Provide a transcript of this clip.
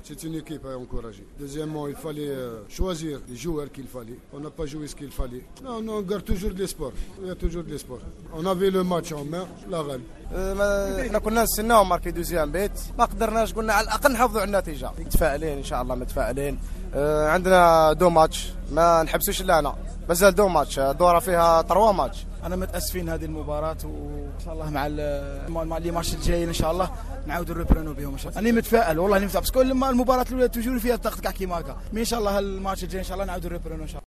C'est une équipe à encourager. Deuxièmement, il fallait choisir les joueurs qu'il fallait. On n'a pas joué ce qu'il fallait. Non, on garde toujours de l'espoir. Il y a toujours de l'espoir. On avait le match en main, la غالب. احنا كنا نستناو ماركي دوزيام بيت، ما قدرناش، قلنا على الاقل نحافظوا على النتيجه. متفائلين ان شاء الله، متفائلين. عندنا دو ماتش، ما نحبسوش الا مازال دو ماتش، الدوره فيها 3 ماتش. انا متاسفين هذه المباراه، وان شاء الله مع اللي ماتش الجاي ان شاء الله نعاودوا نريبرونو بهم ان شاء الله. انا متفائل والله، متفائل، بس كل ما المباراه الاولى تجوني فيها الضغط كاع كيما هكا، مي ان شاء الله الماتش الجاي ان شاء الله نعاودوا نريبرونو ان شاء الله.